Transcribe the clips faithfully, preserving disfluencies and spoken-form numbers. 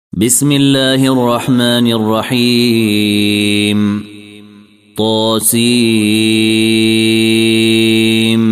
بسم الله الرحمن الرحيم. طاسيم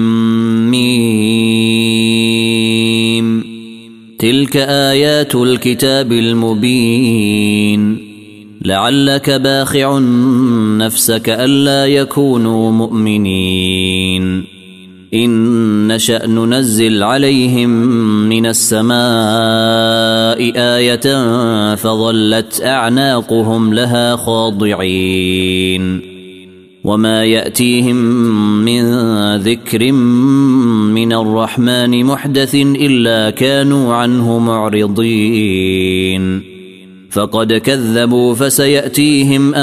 ميم. تلك آيات الكتاب المبين. لعلك باخع نفسك ألا يكونوا مؤمنين. إن نشأ ننزل عليهم من السماء آية فظلت أعناقهم لها خاضعين. وما يأتيهم من ذكر من الرحمن محدث إلا كانوا عنه معرضين. فقد كذبوا فسيأتيهم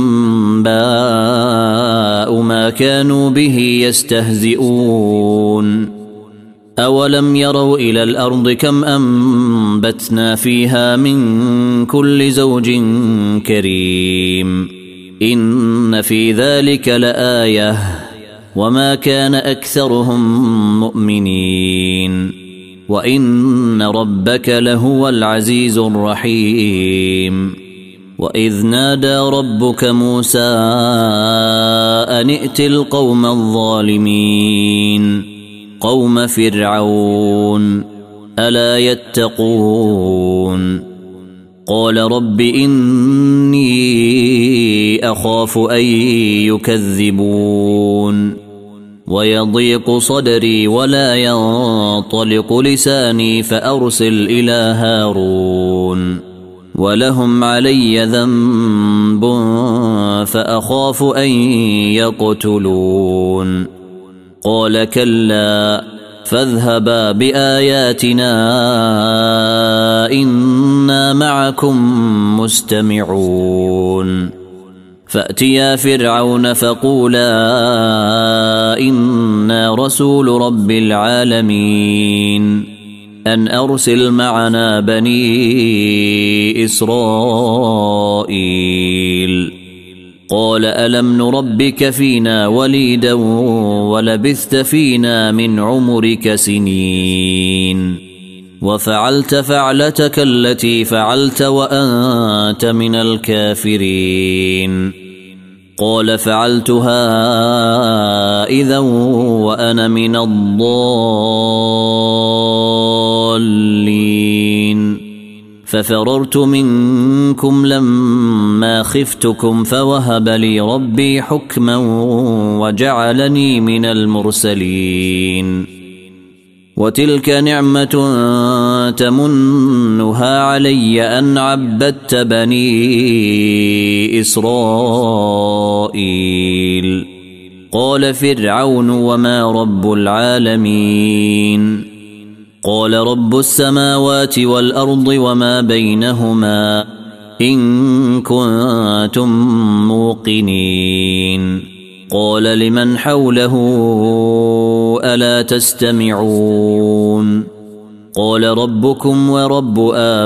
أنباء ما كانوا به يستهزئون. أولم يروا إلى الأرض كم أنبتنا فيها من كل زوج كريم. إن في ذلك لآية وما كان أكثرهم مؤمنين. وإن ربك لهو العزيز الرحيم. وإذ نادى ربك موسى أن ائت القوم الظالمين قوم فرعون ألا يتقون. قال رب إني أخاف أن يكذبون ويضيق صدري ولا ينطلق لساني فأرسل إلى هارون ولهم علي ذنب فأخاف أن يقتلون. قال كلا فاذهبا بآياتنا إنا معكم مستمعون. فأتيا فرعون فقولا إنا رسول رب العالمين أن أرسل معنا بني إسرائيل. قال ألم نربك فينا وليدا ولبثت فينا من عمرك سنين وفعلت فعلتك التي فعلت وأنت من الكافرين. قال فعلتها إذا وأنا من الضالين. ففررت منكم لما خفتكم فوهب لي ربي حكما وجعلني من المرسلين. وتلك نعمة تمنها علي أن عبدت بني إسرائيل. قال فرعون وما رب العالمين. قال رب السماوات والأرض وما بينهما إن كنتم موقنين. قال لمن حوله ألا تستمعون. قال ربكم ورب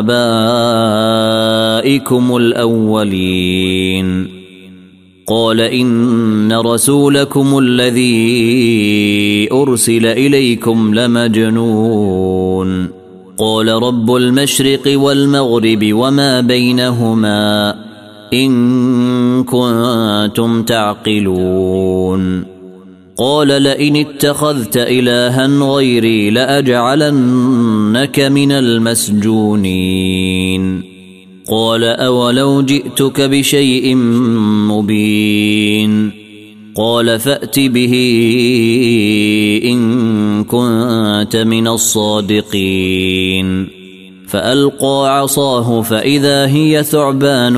آبائكم الأولين. قال إن رسولكم الذي أرسل إليكم لمجنون. قال رب المشرق والمغرب وما بينهما إن كنتم تعقلون. قال لئن اتخذت إلها غيري لأجعلنك من المسجونين. قال أولو جئتك بشيء مبين. قال فأت به إن كنت من الصادقين. فألقى عصاه فإذا هي ثعبان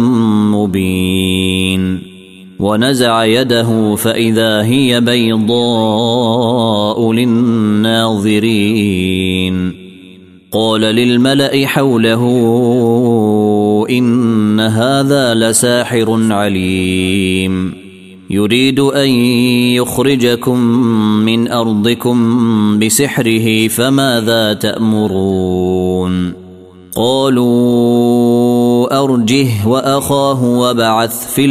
مبين. ونزع يده فإذا هي بيضاء للناظرين. قال للملأ حوله إن هذا لساحر عليم يريد أن يخرجكم من أرضكم بسحره فماذا تأمرون. قالوا أرجه وأخاه وابعث في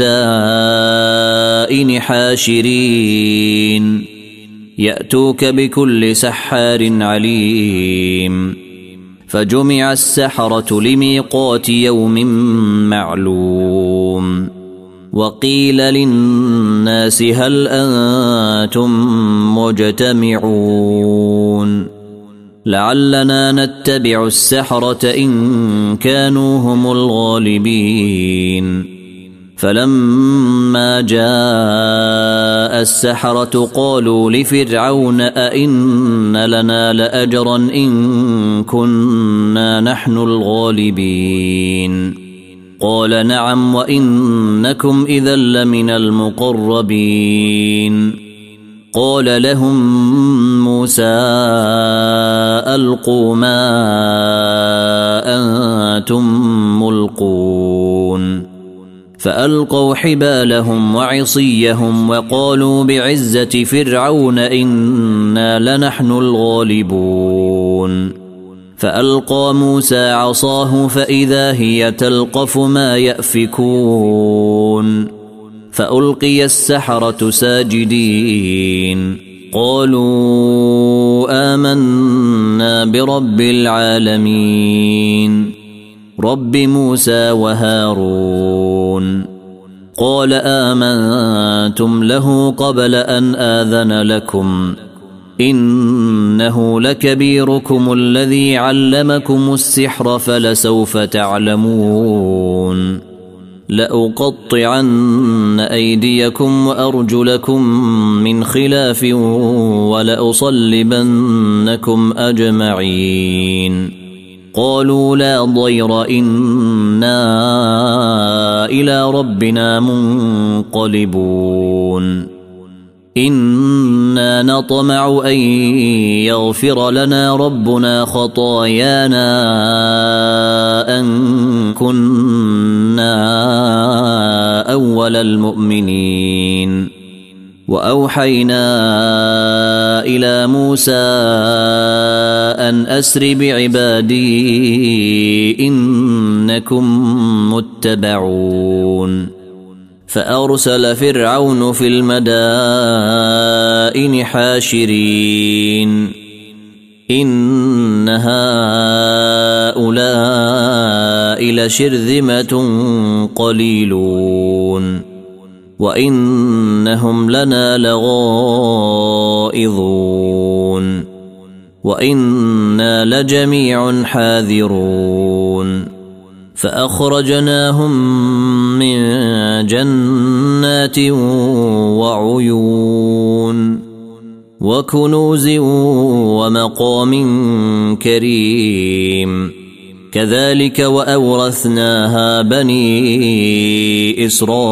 المدائن حاشرين يأتوك بكل سحار عليم. فجمع السحرة لميقات يوم معلوم وقيل للناس هل أنتم مجتمعون لعلنا نتبع السحرة إن كانوا هم الغالبين فلما جاء السحرة قالوا لفرعون أئن لنا لأجرا إن كنا نحن الغالبين قال نعم وإنكم إذا لمن المقربين قال لهم موسى ألقوا ما أنتم ملقون فألقوا حبالهم وعصيهم وقالوا بعزة فرعون إنا لنحن الغالبون فألقى موسى عصاه فإذا هي تلقف ما يأفكون فألقي السحرة ساجدين قالوا آمنا برب العالمين رب موسى وهارون قال آمنتم له قبل أن آذن لكم إنه لكبيركم الذي علمكم السحر فلسوف تعلمون لأقطعن أيديكم وأرجلكم من خلاف ولأصلبنكم أجمعين قالوا لا ضير إنا إلى ربنا منقلبون إنا نطمع أن يغفر لنا ربنا خطايانا أن كنا أول المؤمنين وأوحينا إلى موسى أن أسر بعبادي إنكم متبعون فأرسل فرعون في المدائن حاشرين إن هؤلاء لشرذمة قليلون وإنهم لنا لغائظون وإنا لجميع حاذرون فأخرجناهم من جنات وعيون وكنوز ومقام كريم كذلك وأورثناها بني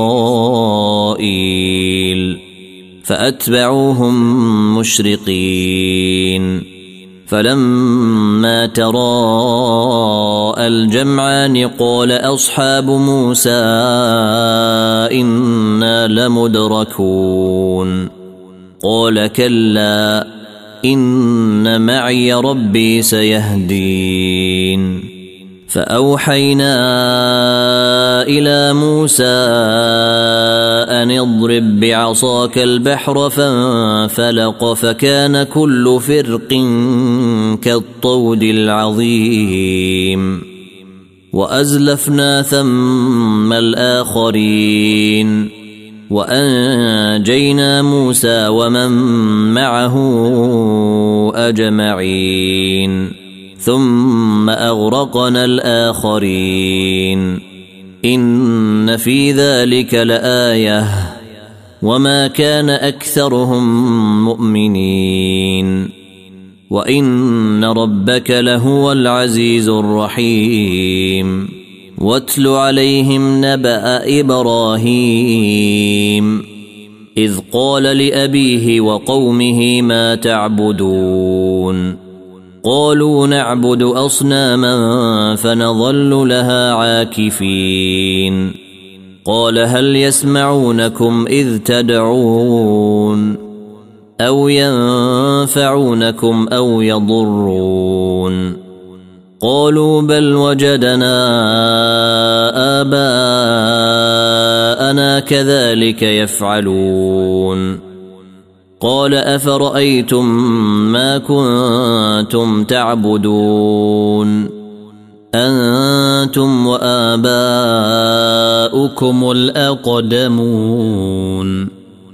إسرائيل فأتبعوهم مشرقين فلما تراءى الجمعان قال أصحاب موسى إنا لمدركون قال كلا إن معي ربي سيهدين فأوحينا إلى موسى أن اضرب بعصاك البحر فانفلق فكان كل فرق كالطود العظيم وأزلفنا ثم الآخرين وأنجينا موسى ومن معه أجمعين ثم أغرقنا الآخرين إن في ذلك لآية وما كان أكثرهم مؤمنين وإن ربك لهو العزيز الرحيم واتل عليهم نبأ إبراهيم إذ قال لأبيه وقومه ما تعبدون قالوا نعبد أصناما فنظل لها عاكفين قال هل يسمعونكم إذ تدعون أو ينفعونكم أو يضرون قالوا بل وجدنا آباءنا كذلك يفعلون قال أفرأيتم ما كنتم تعبدون أنتم وآباؤكم الأقدمون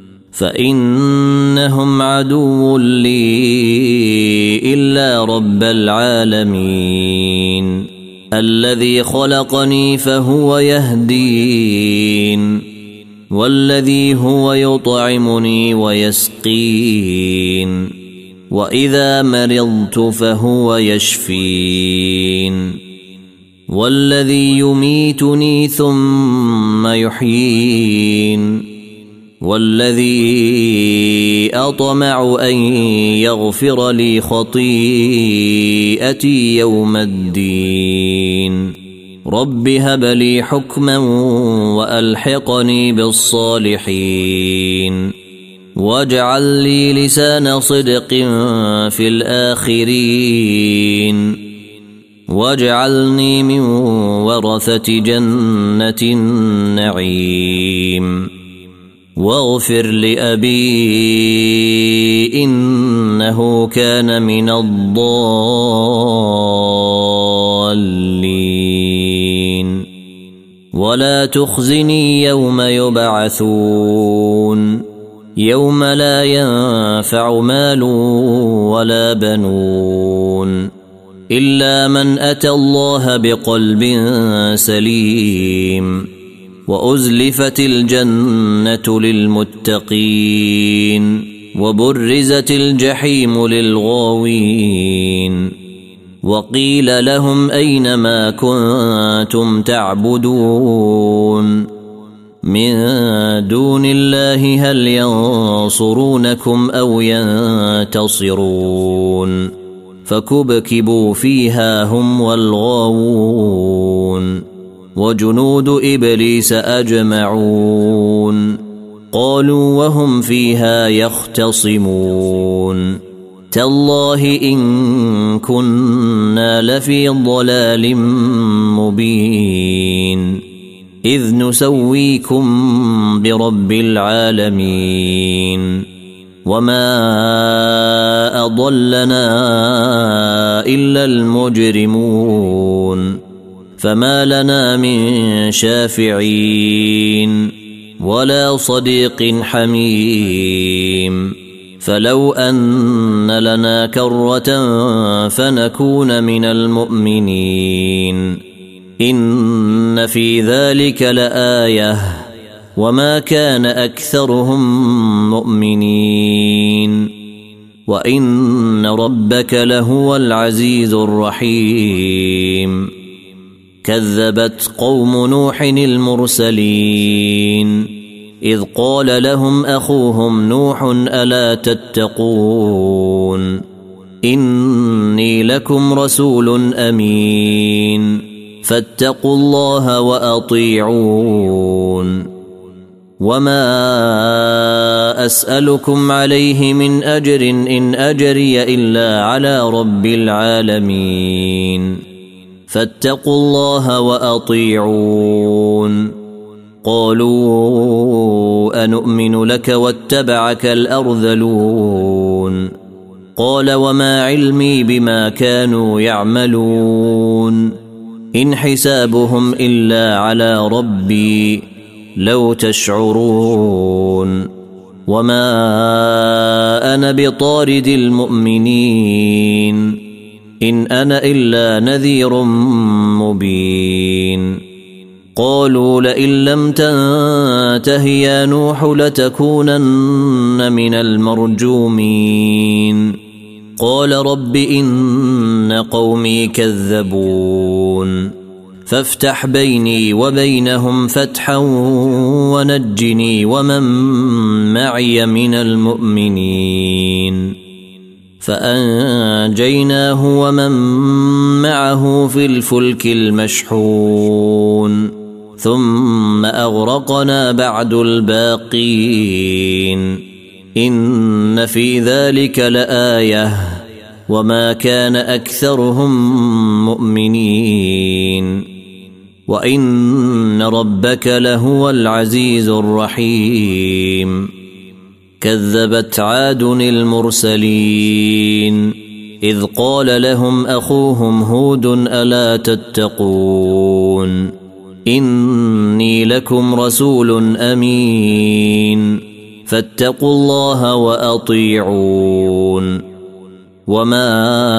فإنهم عدو لي إلا رب العالمين الذي خلقني فهو يهدين والذي هو يطعمني ويسقين وإذا مرضت فهو يشفين والذي يميتني ثم يحيين والذي أطمع أن يغفر لي خطيئتي يوم الدين رب هب لي حكما وألحقني بالصالحين واجعل لي لسان صدق في الآخرين واجعلني من ورثة جنة النعيم واغفر لأبي إنه كان من الضالين ولا تخزني يوم يبعثون يوم لا ينفع مال ولا بنون إلا من أتى الله بقلب سليم وأزلفت الجنة للمتقين وبرزت الجحيم للغاوين وقيل لهم أين ما كنتم تعبدون من دون الله هل ينصرونكم أو ينتصرون فكبكبوا فيها هم والغاوون وجنود إبليس أجمعون قالوا وهم فيها يختصمون تالله إن كنا لفي ضلال مبين إذ نسويكم برب العالمين وما أضلنا إلا المجرمون فما لنا من شافعين ولا صديق حميم فلو أن لنا كرة فنكون من المؤمنين إن في ذلك لآية وما كان أكثرهم مؤمنين وإن ربك لهو العزيز الرحيم كذبت قوم نوح المرسلين إذ قال لهم أخوهم نوح ألا تتقون إني لكم رسول أمين فاتقوا الله وأطيعون وما أسألكم عليه من أجر إن أجري إلا على رب العالمين فاتقوا الله وأطيعون قالوا أنؤمن لك واتبعك الأرذلون قال وما علمي بما كانوا يعملون إن حسابهم إلا على ربي لو تشعرون وما أنا بطارد المؤمنين إن أنا إلا نذير مبين قالوا لئن لم تنته يا نوح لتكونن من المرجومين قال رب إن قومي كذبون فافتح بيني وبينهم فتحا ونجني ومن معي من المؤمنين فأنجيناه ومن معه في الفلك المشحون ثم أغرقنا بعد الباقين إن في ذلك لآية وما كان أكثرهم مؤمنين وإن ربك لهو العزيز الرحيم كذبت عاد المرسلين إذ قال لهم أخوهم هود ألا تتقون إني لكم رسول أمين فاتقوا الله وأطيعون وما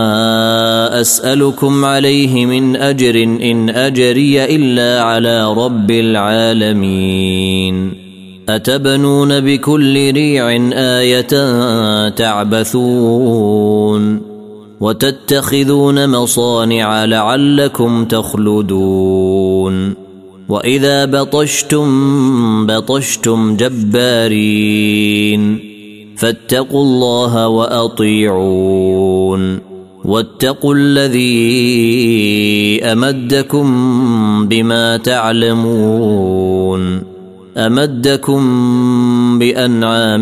أسألكم عليه من أجر إن أجري إلا على رب العالمين أتبنون بكل ريع آية تعبثون وتتخذون مصانع لعلكم تخلدون وإذا بطشتم بطشتم جبارين فاتقوا الله وأطيعون واتقوا الذي أمدكم بما تعلمون أمدكم بأنعام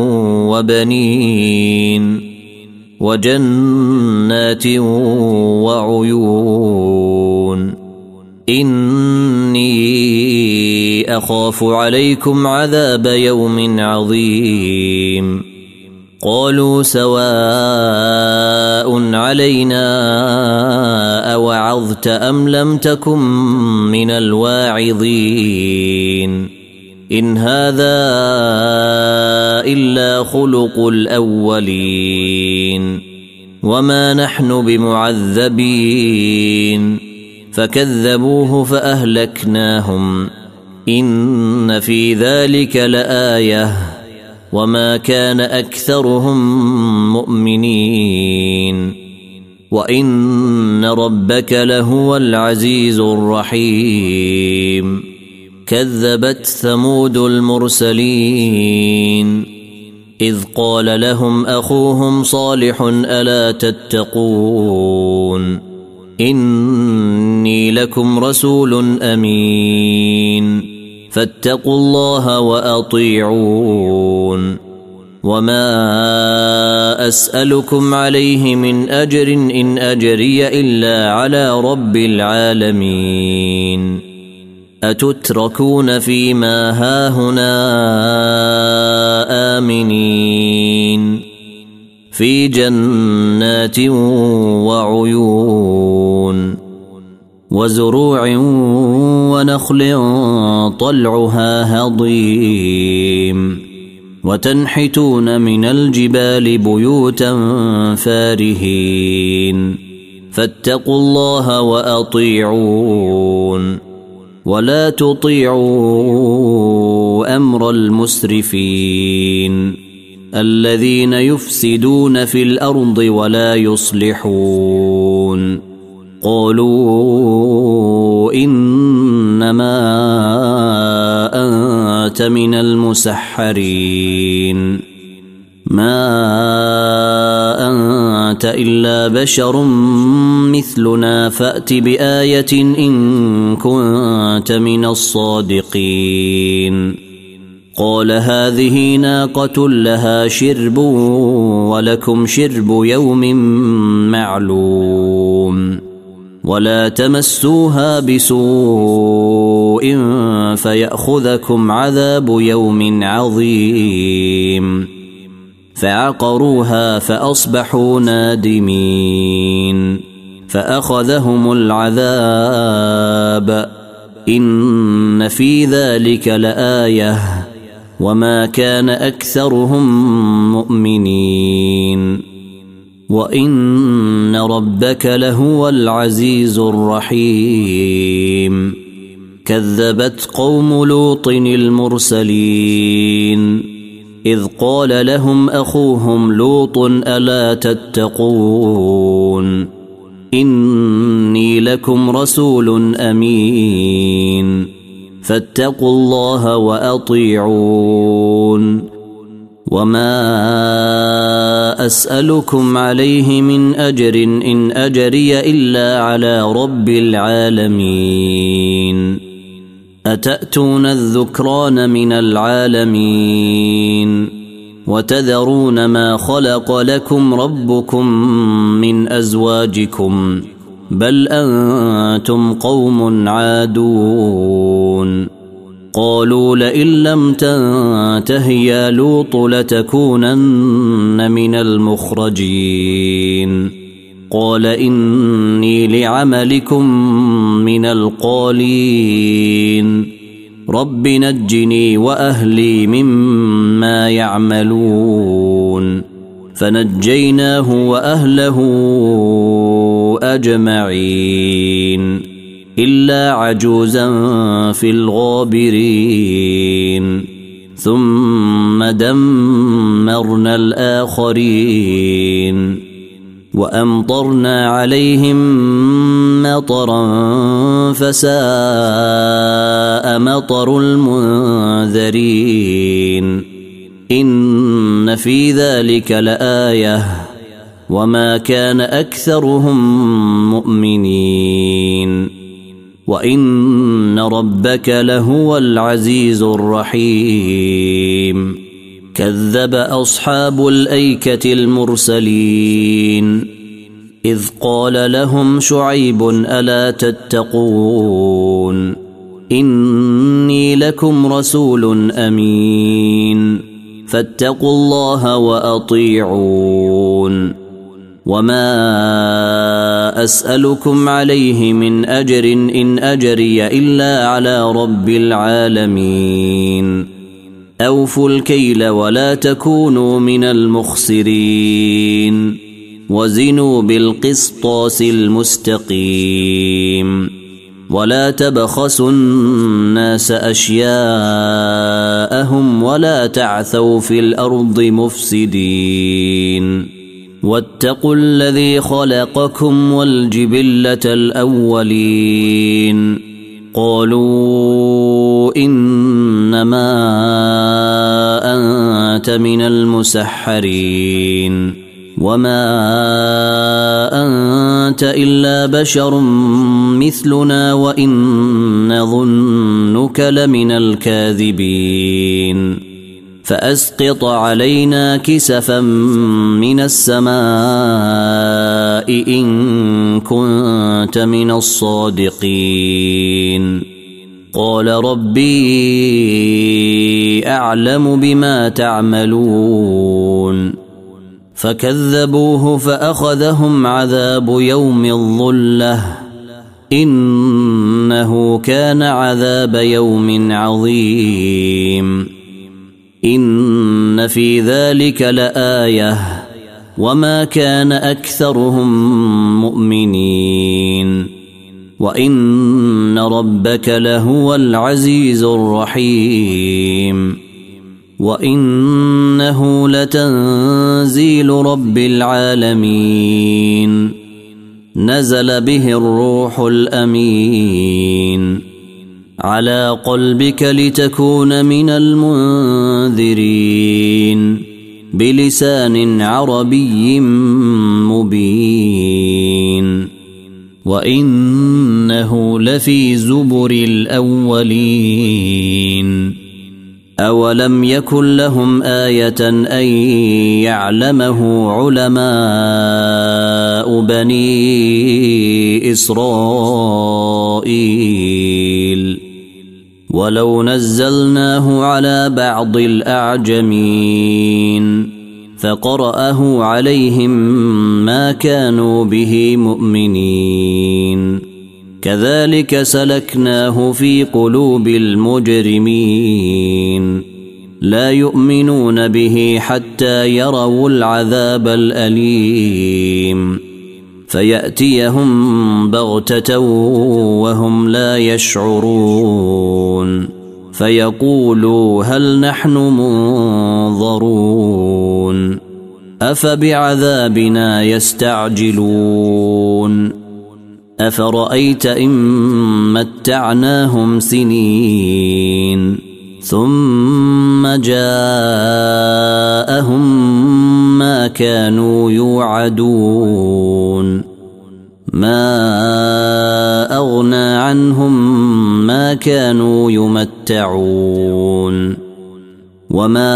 وبنين وجنات وعيون إني أخاف عليكم عذاب يوم عظيم قالوا سواء علينا أوعظت أم لم تكن من الواعظين إن هذا إلا خلق الأولين وما نحن بمعذبين فكذبوه فأهلكناهم إن في ذلك لآية وما كان أكثرهم مؤمنين وإن ربك لهو العزيز الرحيم كذبت ثمود المرسلين إذ قال لهم أخوهم صالح ألا تتقون إني لكم رسول أمين فاتقوا الله وأطيعون وما أسألكم عليه من أجر إن أجري إلا على رب العالمين أتتركون فيما هاهنا آمنين في جنات وعيون وزروع ونخل طلعها هضيم وتنحتون من الجبال بيوتا فارهين فاتقوا الله وأطيعون ولا تطيعوا أمر المسرفين الذين يفسدون في الأرض ولا يصلحون قالوا إنما أنت من المسحرين ما أنت إلا بشر مثلنا فأت بآية إن كنت من الصادقين قال هذه ناقة لها شرب ولكم شرب يوم معلوم ولا تمسوها بسوء فيأخذكم عذاب يوم عظيم فعقروها فأصبحوا نادمين فأخذهم العذاب إن في ذلك لآية وما كان أكثرهم مؤمنين وإن ربك لهو العزيز الرحيم كذبت قوم لوط المرسلين إذ قال لهم أخوهم لوط ألا تتقون إني لكم رسول أمين فاتقوا الله وأطيعون وما أسألكم عليه من أجر إن أجري إلا على رب العالمين أتأتون الذكران من العالمين وتذرون ما خلق لكم ربكم من أزواجكم بل أنتم قوم عادون قالوا لئن لم تنته يا لوط لتكونن من المخرجين قال إني لعملكم من القالين رب نجني وأهلي مما يعملون فنجيناه وأهله أجمعين إلا عجوزا في الغابرين ثم دمرنا الآخرين وأمطرنا عليهم مطرا فساء مطر المنذرين إن في ذلك لآية وما كان أكثرهم مؤمنين وإن ربك لهو العزيز الرحيم كذب أصحاب الأيكة المرسلين إذ قال لهم شعيب ألا تتقون إني لكم رسول أمين فاتقوا الله وأطيعون وما أسألكم عليه من أجر إن أجري إلا على رب العالمين أوفوا الكيل ولا تكونوا من المخسرين وزنوا بالقسطاس المستقيم ولا تبخسوا الناس أشياءهم ولا تعثوا في الأرض مفسدين واتقوا الذي خلقكم والجبلة الأولين قالوا إنما أنت من المسحرين وما أنت إلا بشر مثلنا وإن نظنك لمن الكاذبين فأسقط علينا كسفا من السماء إن كنت من الصادقين قال ربي أعلم بما تعملون فكذبوه فأخذهم عذاب يوم الظلة إنه كان عذاب يوم عظيم إن في ذلك لآية وما كان أكثرهم مؤمنين وإن ربك لهو العزيز الرحيم وإنه لتنزيل رب العالمين نزل به الروح الأمين على قلبك لتكون من المنذرين بلسان عربي مبين وإنه لفي زبر الأولين أولم يكن لهم آية أن يعلمه علماء بني إسرائيل ولو نزلناه على بعض الأعجمين فقرأه عليهم ما كانوا به مؤمنين كذلك سلكناه في قلوب المجرمين لا يؤمنون به حتى يروا العذاب الأليم فيأتيهم بغتة وهم لا يشعرون فيقولوا هل نحن منظرون أفبعذابنا يستعجلون أفرأيت إن متعناهم سنين ثم جاءهم ما كانوا يوعدون ما أغنى عنهم ما كانوا يمتعون وما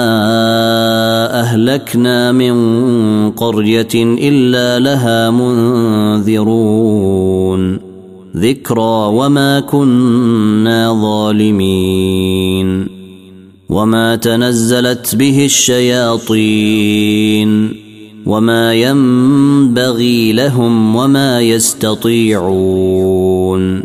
أهلكنا من قرية إلا لها منذرون ذكرى وما كنا ظالمين وما تنزلت به الشياطين وما ينبغي لهم وما يستطيعون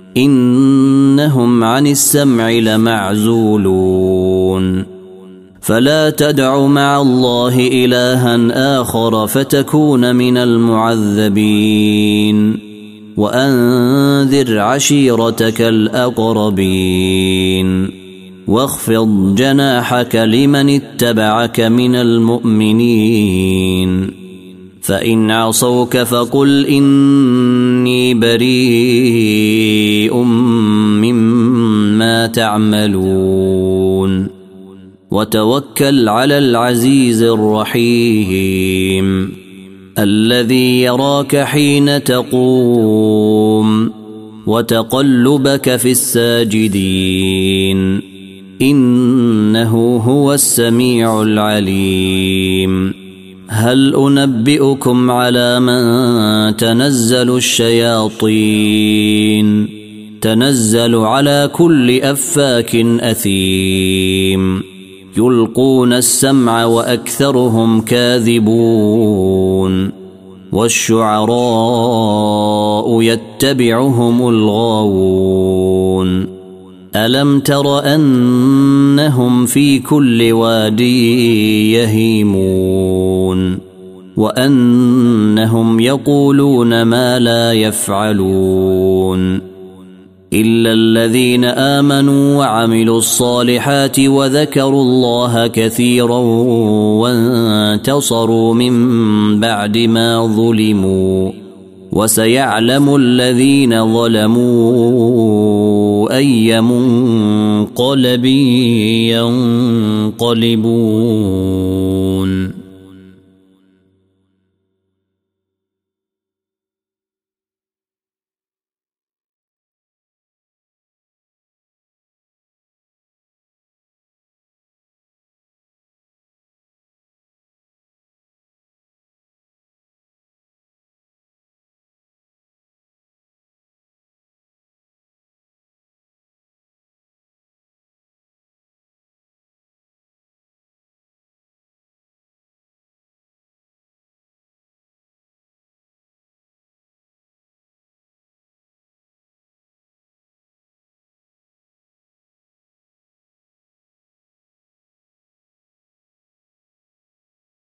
إنهم عن السمع لمعزولون فلا تدع مع الله إلها آخر فتكون من المعذبين وأنذر عشيرتك الأقربين واخفض جناحك لمن اتبعك من المؤمنين فإن عصوك فقل إني بريء مما تعملون وتوكل على العزيز الرحيم الذي يراك حين تقوم وتقلبك في الساجدين إنه هو السميع العليم هل أنبئكم على من تنزل الشياطين تنزل على كل أفاك أثيم يلقون السمع وأكثرهم كاذبون والشعراء يتبعهم الغاوون ألم تر أنهم في كل واد يهيمون وأنهم يقولون ما لا يفعلون إلا الذين آمنوا وعملوا الصالحات وذكروا الله كثيرا وانتصروا من بعد ما ظلموا وسيعلم الذين ظلموا أي منقلب ينقلبون.